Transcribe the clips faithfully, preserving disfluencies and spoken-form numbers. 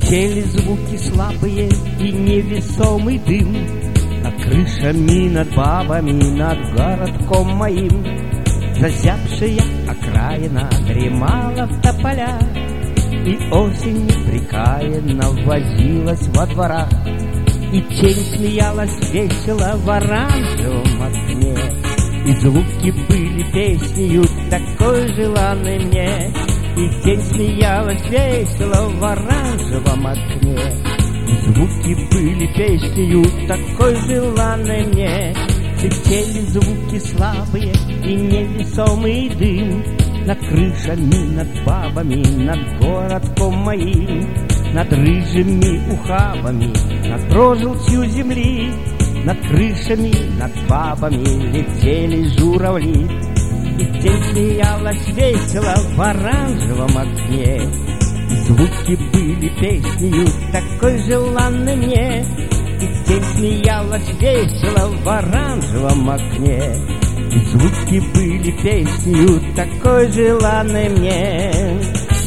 Летели звуки слабые и невесомый дым над крышами, над бабами, над городком моим. Зазябшая окраина дремала в тополях, и осень непрекаянно возилась во дворах, и тень смеялась весело в оранжевом окне, и звуки были песнею такой желанной мне. И тень смеялась весело в оранжевом окне, и звуки были песнею такой желанной мне. Летели звуки слабые и невесомый дым над крышами, над бабами, над городком моим, над рыжими ухабами, над прожилтью земли. Над крышами, над бабами летели журавли, и тень смеялась весело в оранжевом окне, и звуки были песнею такой желанной мне. И тень смеялась весело в оранжевом окне, и звуки были песнею такой желанной мне.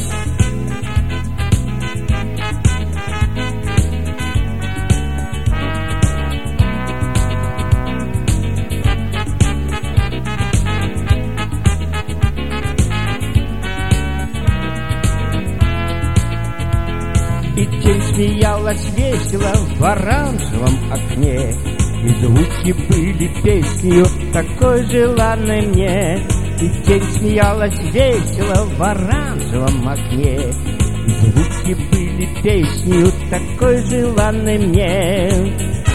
И тень смеялась весело в оранжевом окне, и звуки были песнею такой желанной мне. И тень смеялась весело в оранжевом окне, и звуки были песнею такой желанной мне.